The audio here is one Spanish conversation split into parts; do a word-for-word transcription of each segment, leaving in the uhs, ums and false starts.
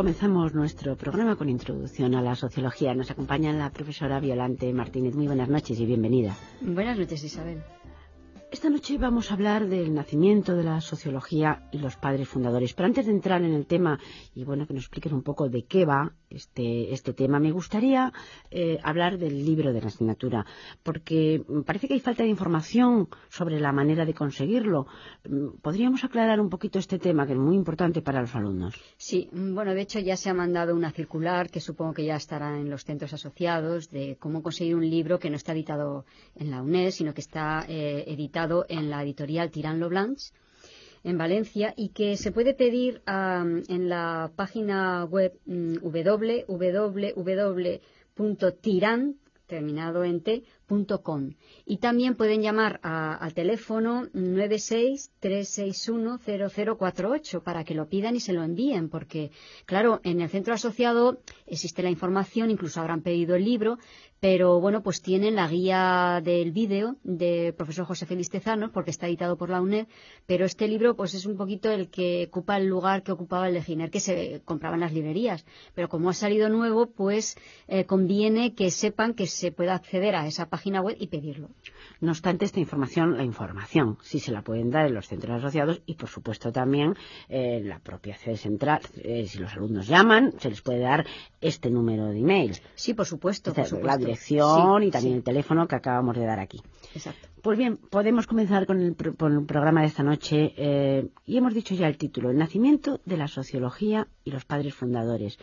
comenzamos nuestro programa con introducción a la sociología. Nos acompaña la profesora Violante Martínez. Muy buenas noches y bienvenida. Buenas noches, Isabel. Esta noche vamos a hablar del nacimiento de la sociología y los padres fundadores. Pero antes de entrar en el tema, y bueno, que nos expliquen un poco de qué va este, este tema, me gustaría eh, hablar del libro de la asignatura, porque parece que hay falta de información sobre la manera de conseguirlo. ¿Podríamos aclarar un poquito este tema, que es muy importante para los alumnos? Sí, bueno, de hecho ya se ha mandado una circular, que supongo que ya estará en los centros asociados, de cómo conseguir un libro que no está editado en la UNED, sino que está eh, editado en la editorial Tirant lo Blanch, en Valencia, y que se puede pedir um, en la página web um, w w w punto tirant, terminado en t, punto com. Y también pueden llamar a, al teléfono nueve seis tres seis uno cero cero cuatro ocho para que lo pidan y se lo envíen, porque, claro, en el centro asociado existe la información, incluso habrán pedido el libro, pero bueno, pues tienen la guía del vídeo del profesor José Félix Tezanos, porque está editado por la UNED, pero este libro pues es un poquito el que ocupa el lugar que ocupaba el de Giner, que se compraba en las librerías, pero como ha salido nuevo, pues eh, conviene que sepan que se puede acceder a esa página web y pedirlo. No obstante, esta información, la información, sí se la pueden dar en los centros asociados y, por supuesto, también en eh, la propia sede central. Eh, si los alumnos llaman, se les puede dar este número de email. Sí, por supuesto. Esta, por supuesto. La dirección sí, y también sí. el teléfono que acabamos de dar aquí. Exacto. Pues bien, podemos comenzar con el, con el programa de esta noche. Eh, y hemos dicho ya el título, El nacimiento de la sociología y los padres fundadores.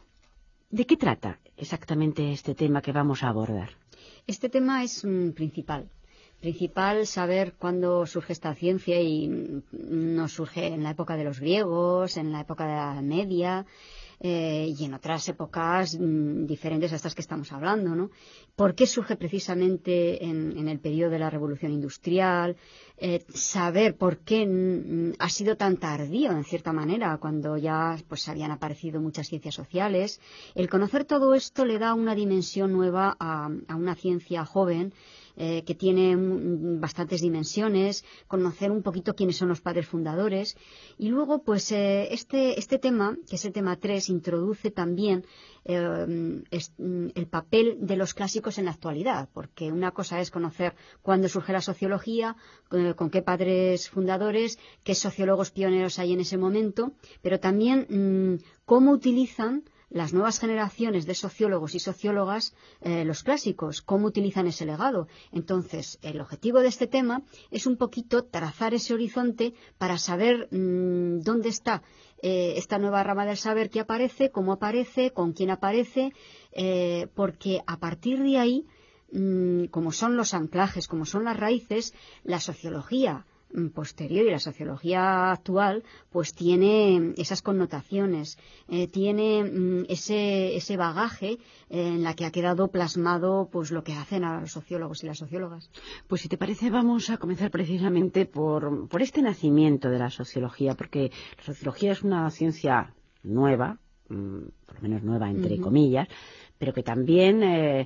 ¿De qué trata exactamente este tema que vamos a abordar? Este tema es mm, principal. Principal saber cuándo surge esta ciencia y no surge en la época de los griegos, en la época de la Edad Media eh, y en otras épocas mmm, diferentes a estas que estamos hablando, ¿no? ¿Por qué surge precisamente en, en el periodo de la Revolución Industrial? Eh, saber por qué mmm, ha sido tan tardío, en cierta manera, cuando ya pues habían aparecido muchas ciencias sociales. El conocer todo esto le da una dimensión nueva a, a una ciencia joven, Eh, que tiene m, bastantes dimensiones, conocer un poquito quiénes son los padres fundadores y luego pues eh, este, este tema, que es el tema tres, introduce también eh, es, el papel de los clásicos en la actualidad, porque una cosa es conocer cuándo surge la sociología, eh, con qué padres fundadores, qué sociólogos pioneros hay en ese momento, pero también mmm, cómo utilizan las nuevas generaciones de sociólogos y sociólogas, eh, los clásicos, cómo utilizan ese legado. Entonces, el objetivo de este tema es un poquito trazar ese horizonte para saber mmm, dónde está eh, esta nueva rama del saber que aparece, cómo aparece, con quién aparece, eh, porque a partir de ahí, mmm, como son los anclajes, como son las raíces, la sociología posterior y la sociología actual pues tiene esas connotaciones, eh, tiene mm, ese, ese bagaje eh, en la que ha quedado plasmado pues lo que hacen a los sociólogos y las sociólogas. Pues si te parece vamos a comenzar precisamente por, por este nacimiento de la sociología, porque la sociología es una ciencia nueva, mmm, por lo menos nueva entre uh-huh. comillas, pero que también eh,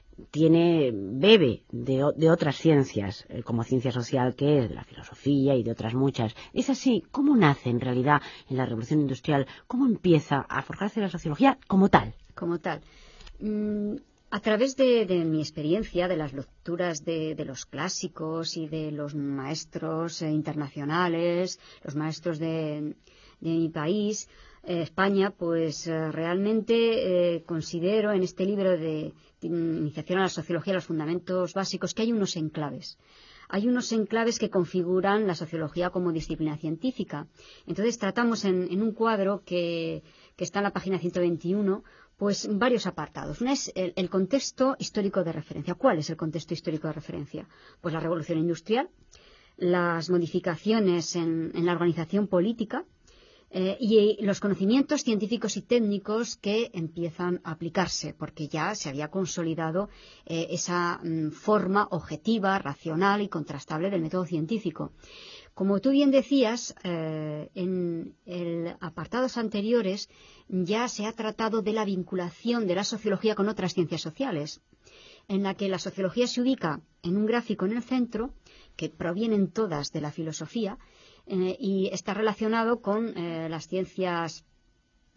tiene bebe de, de otras ciencias, eh, como ciencia social, que es la filosofía y de otras muchas. Es así, ¿cómo nace en realidad en la Revolución Industrial? ¿Cómo empieza a forjarse la sociología como tal? Como tal. Mm, a través de, de mi experiencia, de las lecturas de, de los clásicos y de los maestros eh, internacionales, los maestros de, de mi país, eh, España, pues eh, realmente eh, considero en este libro de Iniciación a la Sociología, los fundamentos básicos, que hay unos enclaves. Hay unos enclaves que configuran la sociología como disciplina científica. Entonces tratamos en, en un cuadro que, que está en la página ciento veintiuno, pues varios apartados. Uno es el, el contexto histórico de referencia. ¿Cuál es el contexto histórico de referencia? Pues la Revolución Industrial, las modificaciones en, en la organización política, Eh, y los conocimientos científicos y técnicos que empiezan a aplicarse, porque ya se había consolidado eh, esa mm, forma objetiva, racional y contrastable del método científico. Como tú bien decías, eh, en el apartados anteriores ya se ha tratado de la vinculación de la sociología con otras ciencias sociales, en la que la sociología se ubica en un gráfico en el centro, que provienen todas de la filosofía, Eh, y está relacionado con eh, las ciencias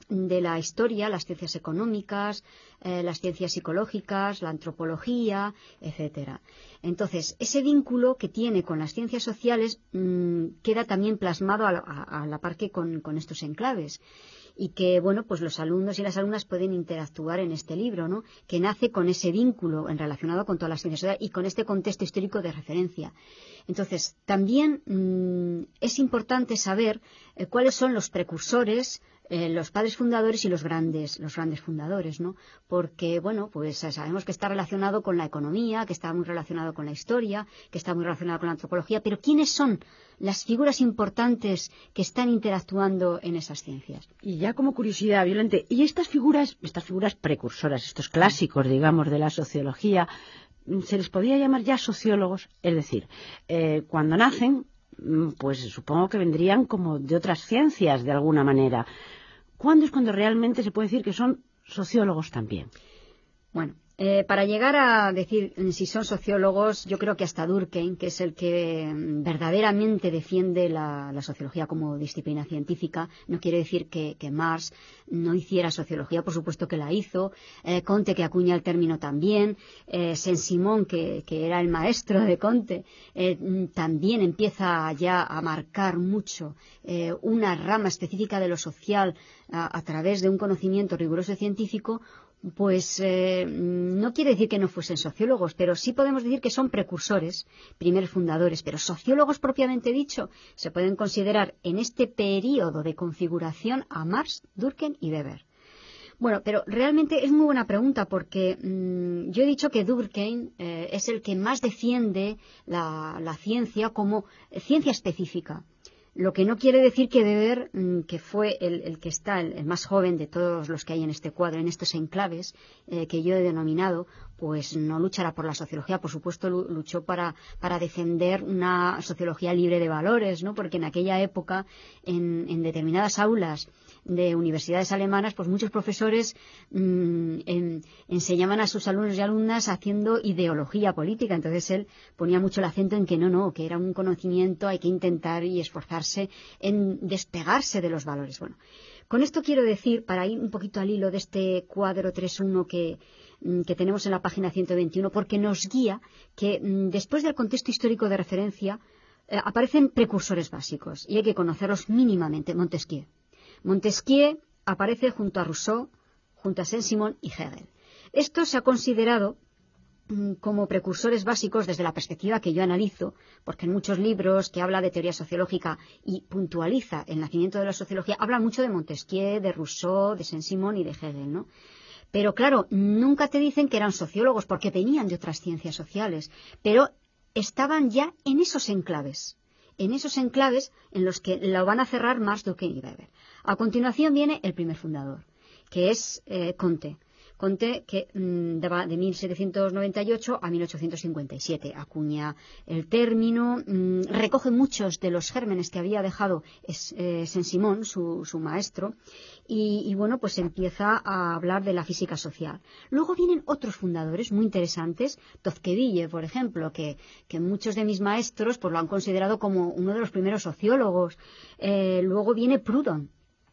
de la historia, las ciencias económicas, eh, las ciencias psicológicas, la antropología, etcétera. Entonces, ese vínculo que tiene con las ciencias sociales mmm, queda también plasmado a la, a, a la par que con, con estos enclaves. Y que, bueno, pues los alumnos y las alumnas pueden interactuar en este libro, ¿no?, que nace con ese vínculo en relacionado con todas las ciencias sociales y con este contexto histórico de referencia. Entonces, también mmm, es importante saber eh, cuáles son los precursores, eh, los padres fundadores y los grandes, los grandes fundadores, ¿no? Porque, bueno, pues sabemos que está relacionado con la economía, que está muy relacionado con la historia, que está muy relacionado con la antropología, pero ¿quiénes son las figuras importantes que están interactuando en esas ciencias? Y ya como curiosidad, Violante, ¿y estas figuras, estas figuras precursoras, estos clásicos, digamos, de la sociología, se les podría llamar ya sociólogos? Es decir, eh, cuando nacen, pues supongo que vendrían como de otras ciencias de alguna manera. ¿Cuándo es cuando realmente se puede decir que son sociólogos también? Bueno, eh, para llegar a decir si son sociólogos, yo creo que hasta Durkheim, que es el que verdaderamente defiende la, la sociología como disciplina científica, no quiere decir que, que Marx no hiciera sociología, por supuesto que la hizo, eh, Comte, que acuña el término también, eh, Saint-Simon, que, que era el maestro de Comte, eh, también empieza ya a marcar mucho eh, una rama específica de lo social a, a través de un conocimiento riguroso y científico. Pues eh, no quiere decir que no fuesen sociólogos, pero sí podemos decir que son precursores, primeros fundadores, pero sociólogos propiamente dicho se pueden considerar en este período de configuración a Marx, Durkheim y Weber. Bueno, pero realmente es muy buena pregunta porque mmm, yo he dicho que Durkheim eh, es el que más defiende la, la ciencia como ciencia específica. Lo que no quiere decir que Weber, que fue el, el que está, el, el más joven de todos los que hay en este cuadro, en estos enclaves eh, que yo he denominado, pues no luchará por la sociología, por supuesto luchó para, para defender una sociología libre de valores, ¿no? Porque en aquella época, en, en determinadas aulas de universidades alemanas, pues muchos profesores mmm, en, enseñaban a sus alumnos y alumnas haciendo ideología política. Entonces él ponía mucho el acento en que no, no, que era un conocimiento, hay que intentar y esforzarse en despegarse de los valores. Bueno, con esto quiero decir, para ir un poquito al hilo de este cuadro tres uno que, que tenemos en la página ciento veintiuno, porque nos guía que mmm, después del contexto histórico de referencia eh, aparecen precursores básicos y hay que conocerlos mínimamente. Montesquieu. Montesquieu aparece junto a Rousseau, junto a Saint-Simon y Hegel. Esto se ha considerado mmm, como precursores básicos desde la perspectiva que yo analizo, porque en muchos libros que habla de teoría sociológica y puntualiza el nacimiento de la sociología, habla mucho de Montesquieu, de Rousseau, de Saint-Simon y de Hegel, ¿no? Pero claro, nunca te dicen que eran sociólogos porque venían de otras ciencias sociales, pero estaban ya en esos enclaves. En esos enclaves en los que lo van a cerrar Marx, Durkheim y Weber. A continuación viene el primer fundador, que es eh, Comte. Comte, que mmm, de, de mil setecientos noventa y ocho a mil ochocientos cincuenta y siete acuña el término, mmm, recoge muchos de los gérmenes que había dejado es, eh, Saint-Simon, su, su maestro, y, y bueno, pues empieza a hablar de la física social. Luego vienen otros fundadores muy interesantes, Tocqueville, por ejemplo, que, que muchos de mis maestros pues lo han considerado como uno de los primeros sociólogos. Eh, luego viene Proudhon.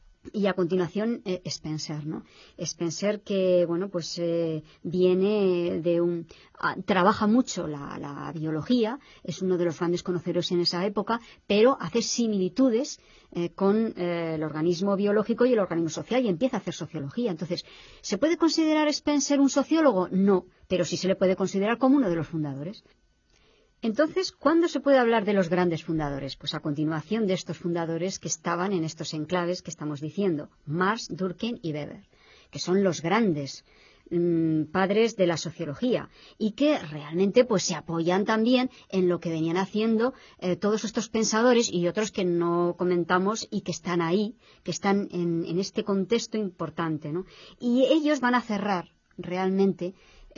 Y a continuación eh, Spencer, ¿no? Spencer que, bueno, pues eh, viene de un... A, trabaja mucho la, la biología, es uno de los grandes conocedores en esa época, pero hace similitudes eh, con eh, el organismo biológico y el organismo social y empieza a hacer sociología. Entonces, ¿se puede considerar Spencer un sociólogo? No, pero sí se le puede considerar como uno de los fundadores. Entonces, ¿cuándo se puede hablar de los grandes fundadores? Pues a continuación de estos fundadores que estaban en estos enclaves que estamos diciendo, Marx, Durkheim y Weber, que son los grandes mmm, padres de la sociología y que realmente pues se apoyan también en lo que venían haciendo eh, todos estos pensadores y otros que no comentamos y que están ahí, que están en, en este contexto importante, ¿no? Y ellos van a cerrar realmente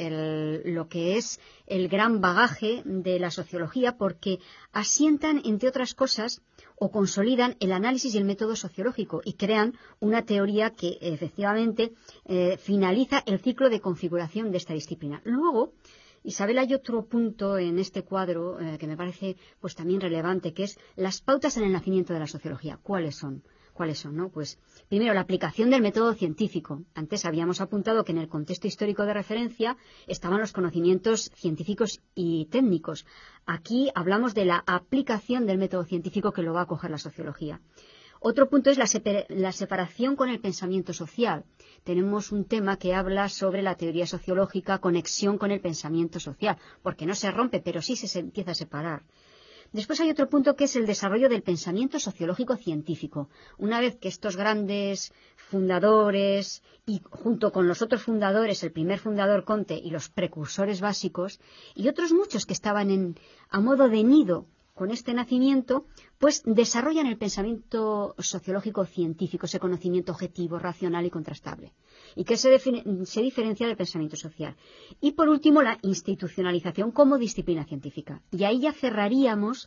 El, lo que es el gran bagaje de la sociología porque asientan, entre otras cosas, o consolidan el análisis y el método sociológico y crean una teoría que efectivamente eh, finaliza el ciclo de configuración de esta disciplina. Luego, Isabel, hay otro punto en este cuadro eh, que me parece pues también relevante, que es las pautas en el nacimiento de la sociología. ¿Cuáles son? ¿Cuáles son, no? Pues, primero, la aplicación del método científico. Antes habíamos apuntado que en el contexto histórico de referencia estaban los conocimientos científicos y técnicos. Aquí hablamos de la aplicación del método científico que lo va a coger la sociología. Otro punto es la, la separación con el pensamiento social. Tenemos un tema que habla sobre la teoría sociológica, conexión con el pensamiento social, porque no se rompe, pero sí se empieza a separar. Después hay otro punto que es el desarrollo del pensamiento sociológico científico. Una vez que estos grandes fundadores, y junto con los otros fundadores, el primer fundador Comte y los precursores básicos, y otros muchos que estaban en, a modo de nido con este nacimiento, pues desarrollan el pensamiento sociológico científico, ese conocimiento objetivo, racional y contrastable, y que se, define, se diferencia del pensamiento social. Y por último, la institucionalización como disciplina científica. Y ahí ya cerraríamos,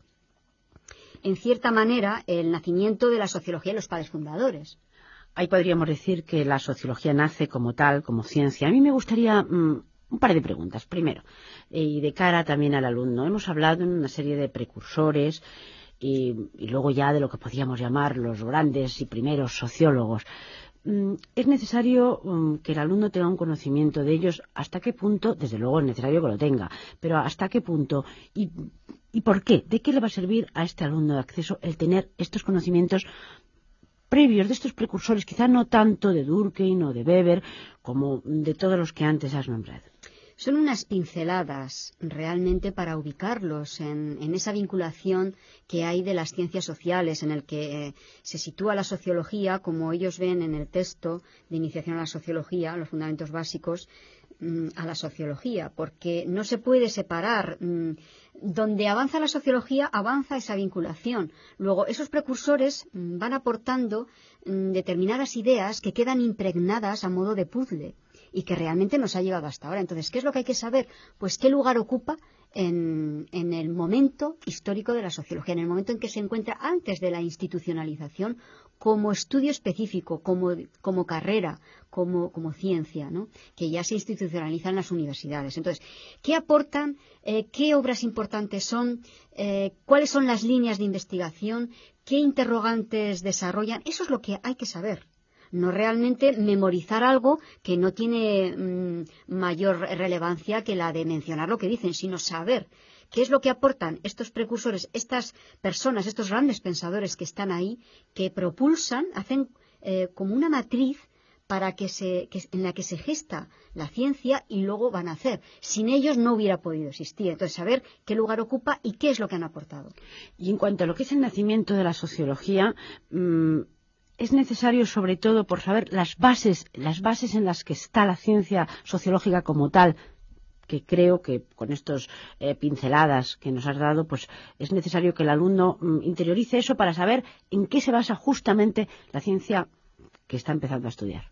en cierta manera, el nacimiento de la sociología de los padres fundadores. Ahí podríamos decir que la sociología nace como tal, como ciencia. A mí me gustaría mmm, un par de preguntas. Primero, y de cara también al alumno, hemos hablado en una serie de precursores y, y luego ya de lo que podríamos llamar los grandes y primeros sociólogos. Es necesario um, que el alumno tenga un conocimiento de ellos. ¿Hasta qué punto? Desde luego es necesario que lo tenga, pero ¿hasta qué punto? ¿Y, y por qué? ¿De qué le va a servir a este alumno de acceso el tener estos conocimientos previos de estos precursores, quizá no tanto de Durkheim o de Weber, como de todos los que antes has nombrado? Son unas pinceladas realmente para ubicarlos en, en esa vinculación que hay de las ciencias sociales, en el que eh, se sitúa la sociología, como ellos ven en el texto de iniciación a la sociología, los fundamentos básicos, mmm, a la sociología, porque no se puede separar. Mmm, donde avanza la sociología, avanza esa vinculación. Luego, esos precursores mmm, van aportando mmm, determinadas ideas que quedan impregnadas a modo de puzzle y que realmente nos ha llegado hasta ahora. Entonces, ¿qué es lo que hay que saber? Pues qué lugar ocupa en, en el momento histórico de la sociología, en el momento en que se encuentra antes de la institucionalización como estudio específico, como, como carrera, como, como ciencia, ¿no? Que ya se institucionaliza en las universidades. Entonces, ¿qué aportan? Eh, ¿Qué obras importantes son? Eh, ¿Cuáles son las líneas de investigación? ¿Qué interrogantes desarrollan? Eso es lo que hay que saber. No realmente memorizar algo que no tiene mmm, mayor relevancia que la de mencionar lo que dicen, sino saber qué es lo que aportan estos precursores, estas personas, estos grandes pensadores que están ahí, que propulsan, hacen eh, como una matriz para que se, que, en la que se gesta la ciencia y luego van a hacer. Sin ellos no hubiera podido existir. Entonces, saber qué lugar ocupa y qué es lo que han aportado. Y en cuanto a lo que es el nacimiento de la sociología, mmm, es necesario, sobre todo, por saber las bases, las bases en las que está la ciencia sociológica como tal, que creo que con estas eh, pinceladas que nos has dado, pues es necesario que el alumno mm, interiorice eso para saber en qué se basa justamente la ciencia que está empezando a estudiar.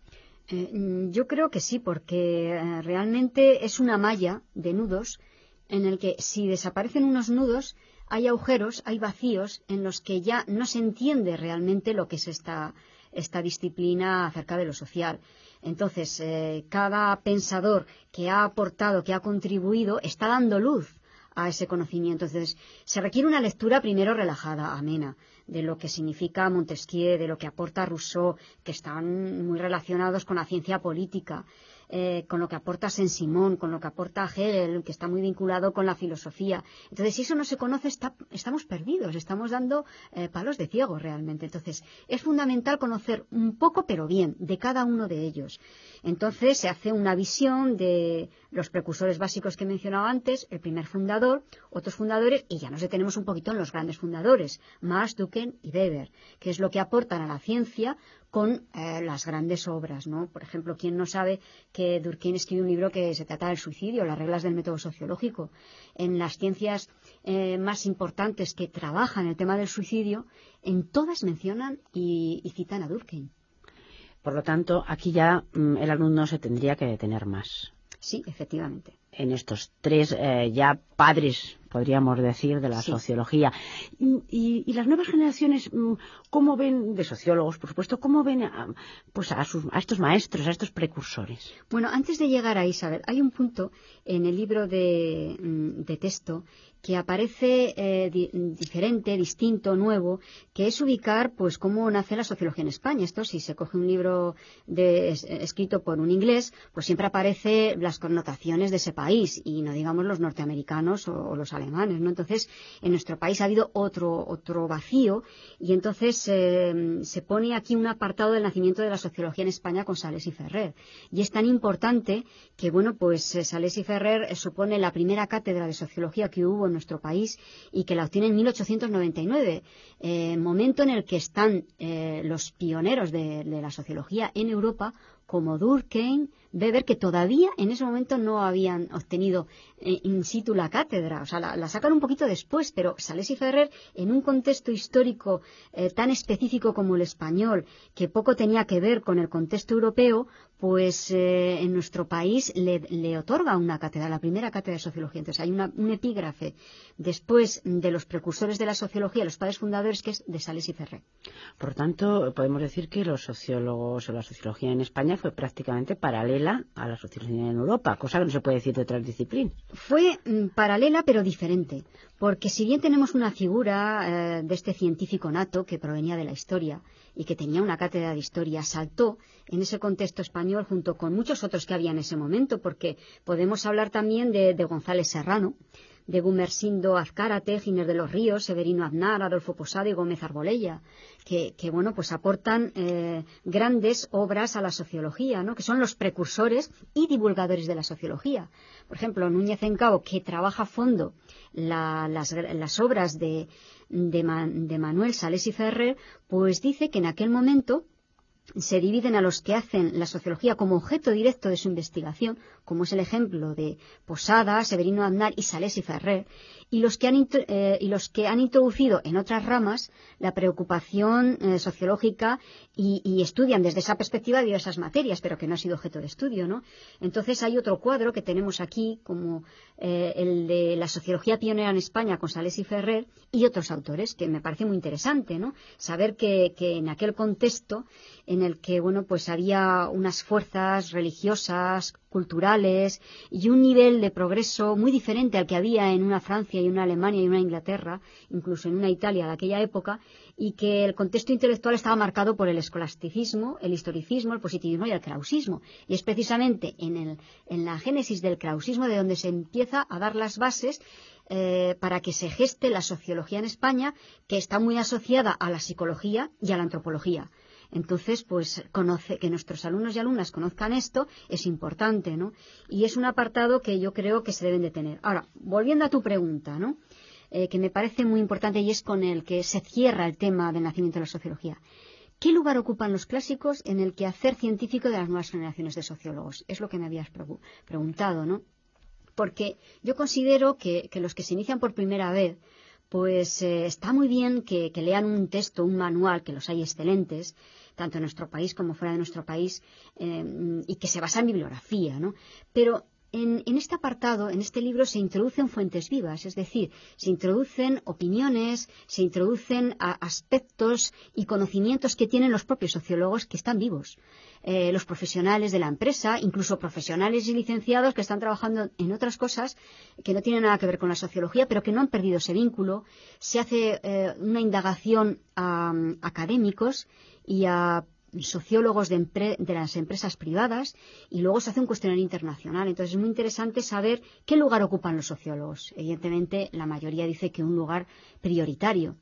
Eh, yo creo que sí, porque eh, realmente es una malla de nudos en el que si desaparecen unos nudos, hay agujeros, hay vacíos en los que ya no se entiende realmente lo que es esta, esta disciplina acerca de lo social. Entonces, eh, cada pensador que ha aportado, que ha contribuido, está dando luz a ese conocimiento. Entonces, se requiere una lectura primero relajada, amena, de lo que significa Montesquieu, de lo que aporta Rousseau, que están muy relacionados con la ciencia política, eh, con lo que aporta Saint-Simon, con lo que aporta Hegel, que está muy vinculado con la filosofía. Entonces, si eso no se conoce, está, estamos perdidos, estamos dando eh, palos de ciego realmente. Entonces, es fundamental conocer un poco, pero bien, de cada uno de ellos. Entonces, se hace una visión de los precursores básicos que he mencionado antes, el primer fundador, otros fundadores, y ya nos detenemos un poquito en los grandes fundadores, Marx, Durkheim y Weber, que es lo que aportan a la ciencia con eh, las grandes obras, ¿no? Por ejemplo, ¿quién no sabe que Durkheim escribió un libro que se trata del suicidio, las reglas del método sociológico? En las ciencias eh, más importantes que trabajan el tema del suicidio, en todas mencionan y, y citan a Durkheim. Por lo tanto, aquí ya mmm, el alumno se tendría que detener más. Sí, efectivamente. En estos tres eh, ya padres, podríamos decir, de la sí. sociología. Y, y, y las nuevas generaciones, ¿cómo ven, de sociólogos, por supuesto, cómo ven a, pues a, sus, a estos maestros, a estos precursores? Bueno, antes de llegar a Isabel, hay un punto en el libro de, de texto que aparece eh, di, diferente, distinto, nuevo, que es ubicar pues cómo nace la sociología en España. Esto, si se coge un libro de, es, escrito por un inglés, pues siempre aparece las connotaciones de ese país, y no digamos los norteamericanos o, o los alemanes, ¿no? Entonces, en nuestro país ha habido otro, otro vacío, y entonces eh, se pone aquí un apartado del nacimiento de la sociología en España con Sales y Ferrer. Y es tan importante que, bueno, pues eh, Sales y Ferrer eh, supone la primera cátedra de sociología que hubo en nuestro país, y que la obtiene en mil ochocientos noventa y nueve, eh, momento en el que están eh, los pioneros de, de la sociología en Europa, como Durkheim, Weber, que todavía en ese momento no habían obtenido eh, in situ la cátedra, o sea, la, la sacan un poquito después, pero Sales y Ferrer, en un contexto histórico eh, tan específico como el español, que poco tenía que ver con el contexto europeo, pues eh, en nuestro país le, le otorga una cátedra, la primera cátedra de sociología. Entonces hay una, un epígrafe después de los precursores de la sociología, los padres fundadores, que es de Sales y Ferrer. Por lo tanto, podemos decir que los sociólogos o la sociología en España fue prácticamente paralela a la sociología en Europa, cosa que no se puede decir de otras disciplinas. Fue mm, paralela pero diferente, porque si bien tenemos una figura eh, de este científico nato que provenía de la historia y que tenía una cátedra de historia, saltó en ese contexto español junto con muchos otros que había en ese momento, porque podemos hablar también de, de González Serrano, de Gumersindo Azcárate, Giner de los Ríos, Severino Aznar, Adolfo Posada y Gómez Arbolella, que, que bueno, pues aportan eh, grandes obras a la sociología, ¿no? Que son los precursores y divulgadores de la sociología. Por ejemplo, Núñez Encao, que trabaja a fondo la, las, las obras de, de, Man, de Manuel Sales y Ferrer, pues dice que en aquel momento se dividen a los que hacen la sociología como objeto directo de su investigación, como es el ejemplo de Posada, Severino Aznar y Sales y Ferrer, y los que han, eh, y los que han introducido en otras ramas la preocupación eh, sociológica y, y estudian desde esa perspectiva diversas materias, pero que no ha sido objeto de estudio, ¿no? Entonces hay otro cuadro que tenemos aquí, como eh, el de la sociología pionera en España con Sales y Ferrer y otros autores, que me parece muy interesante, ¿no? Saber que, que en aquel contexto en el que, bueno, pues había unas fuerzas religiosas, culturales y un nivel de progreso muy diferente al que había en una Francia y una Alemania y una Inglaterra, incluso en una Italia de aquella época, y que el contexto intelectual estaba marcado por el escolasticismo, el historicismo, el positivismo y el krausismo. Y es precisamente en, el, en la génesis del krausismo de donde se empieza a dar las bases eh, para que se geste la sociología en España, que está muy asociada a la psicología y a la antropología. Entonces, pues, conoce, que nuestros alumnos y alumnas conozcan esto es importante, ¿no? Y es un apartado que yo creo que se deben de tener. Ahora, volviendo a tu pregunta, ¿no? Eh, que me parece muy importante y es con el que se cierra el tema del nacimiento de la sociología. ¿Qué lugar ocupan los clásicos en el quehacer científico de las nuevas generaciones de sociólogos? Es lo que me habías pre- preguntado, ¿no? Porque yo considero que, que los que se inician por primera vez, pues eh, está muy bien que, que lean un texto, un manual, que los hay excelentes, tanto en nuestro país como fuera de nuestro país, eh, y que se basa en bibliografía, ¿no? Pero en, en este apartado, en este libro, se introducen fuentes vivas, es decir, se introducen opiniones, se introducen a, aspectos y conocimientos que tienen los propios sociólogos que están vivos. Eh, los profesionales de la empresa, incluso profesionales y licenciados que están trabajando en otras cosas que no tienen nada que ver con la sociología, pero que no han perdido ese vínculo. Se hace eh, una indagación a, a académicos y a sociólogos de, empre de las empresas privadas, y luego se hace un cuestionario internacional. Entonces es muy interesante saber qué lugar ocupan los sociólogos. Evidentemente, la mayoría dice que un lugar prioritario,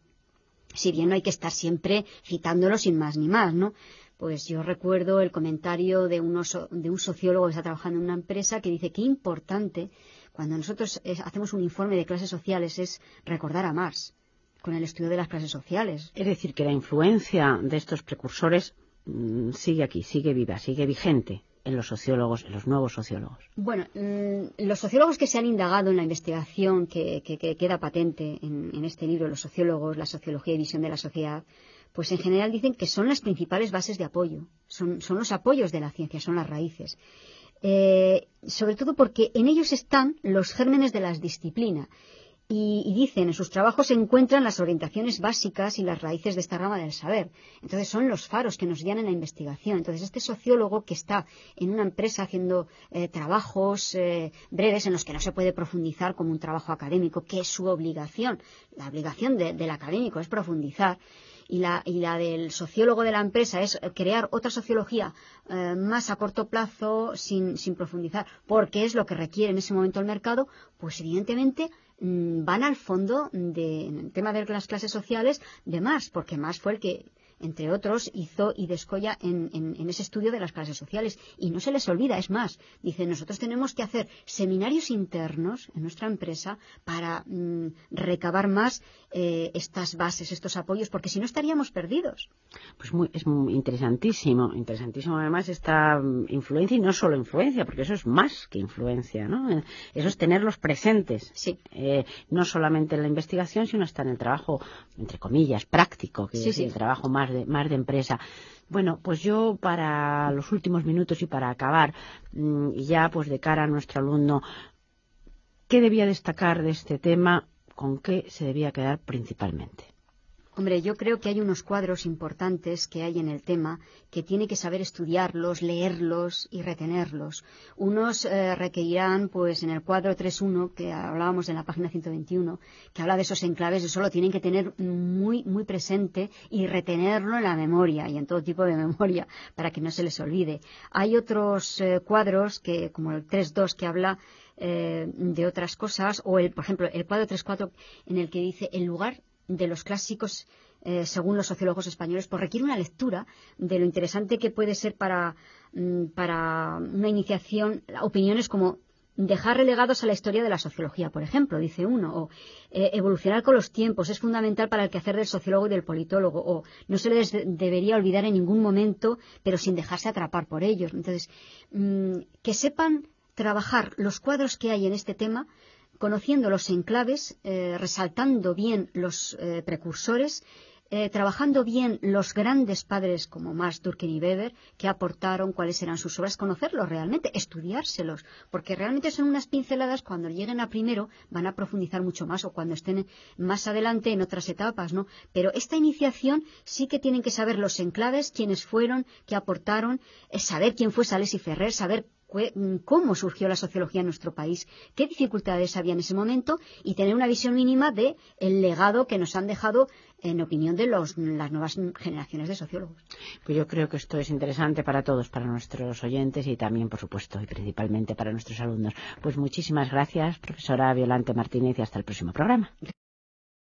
si bien no hay que estar siempre citándolo sin más ni más, ¿no? Pues yo recuerdo el comentario de, unos, de un sociólogo que está trabajando en una empresa que dice que importante, cuando nosotros hacemos un informe de clases sociales, es recordar a Marx con el estudio de las clases sociales. Es decir, que la influencia de estos precursores mmm, sigue aquí, sigue viva, sigue vigente en los sociólogos, en los nuevos sociólogos. Bueno, mmm, los sociólogos que se han indagado en la investigación que, que, que queda patente en, en este libro, los sociólogos, la sociología y visión de la sociedad, pues en general dicen que son las principales bases de apoyo, son, son los apoyos de la ciencia, son las raíces. Eh, sobre todo porque en ellos están los gérmenes de las disciplinas. Y, y dicen, en sus trabajos se encuentran las orientaciones básicas y las raíces de esta rama del saber. Entonces son los faros que nos guían en la investigación. Entonces este sociólogo que está en una empresa haciendo eh, trabajos eh, breves en los que no se puede profundizar como un trabajo académico, que es su obligación. La obligación de, del académico es profundizar. Y la, y la del sociólogo de la empresa es crear otra sociología eh, más a corto plazo sin, sin profundizar, porque es lo que requiere en ese momento el mercado, pues evidentemente mmm, van al fondo de, en el tema de las clases sociales de Marx, porque Marx fue el que, entre otros, hizo y descolla en, en, en ese estudio de las clases sociales. Y no se les olvida, es más, dice, nosotros tenemos que hacer seminarios internos en nuestra empresa para mmm, recabar más eh, estas bases, estos apoyos, porque si no estaríamos perdidos. Pues muy, es muy interesantísimo, interesantísimo además esta influencia, y no solo influencia, porque eso es más que influencia, ¿no? Eso es tenerlos presentes, sí. eh, no solamente en la investigación, sino hasta en el trabajo, entre comillas, práctico, que sí, es sí. el trabajo más de, más de empresa. Bueno, pues yo para los últimos minutos y para acabar, y ya pues de cara a nuestro alumno, ¿qué debía destacar de este tema? ¿Con qué se debía quedar principalmente? Hombre, yo creo que hay unos cuadros importantes que hay en el tema que tiene que saber estudiarlos, leerlos y retenerlos. Unos eh, requerirán, pues en el cuadro tres punto uno, que hablábamos en la página ciento veintiuno, que habla de esos enclaves, eso lo tienen que tener muy, muy presente y retenerlo en la memoria y en todo tipo de memoria para que no se les olvide. Hay otros eh, cuadros, que como el tres punto dos, que habla eh, de otras cosas, o el, por ejemplo, el cuadro tres punto cuatro, en el que dice el lugar de los clásicos, eh, según los sociólogos españoles, pues requiere una lectura de lo interesante que puede ser para, para una iniciación, opiniones como dejar relegados a la historia de la sociología, por ejemplo, dice uno, o eh, evolucionar con los tiempos es fundamental para el quehacer del sociólogo y del politólogo, o no se les de- debería olvidar en ningún momento, pero sin dejarse atrapar por ellos. Entonces, mmm, que sepan trabajar los cuadros que hay en este tema, conociendo los enclaves, eh, resaltando bien los eh, precursores, eh, trabajando bien los grandes padres como Marx, Durkheim y Weber, que aportaron, cuáles eran sus obras, conocerlos realmente, estudiárselos, porque realmente son unas pinceladas. Cuando lleguen a primero van a profundizar mucho más, o cuando estén más adelante en otras etapas, ¿no? Pero esta iniciación sí que tienen que saber los enclaves, quiénes fueron, qué aportaron, eh, saber quién fue Sales y Ferrer, saber cómo surgió la sociología en nuestro país, qué dificultades había en ese momento, y tener una visión mínima de el legado que nos han dejado, en opinión de los, las nuevas generaciones de sociólogos. Pues yo creo que esto es interesante para todos, para nuestros oyentes y también, por supuesto, y principalmente para nuestros alumnos. Pues muchísimas gracias, profesora Violante Martínez, y hasta el próximo programa.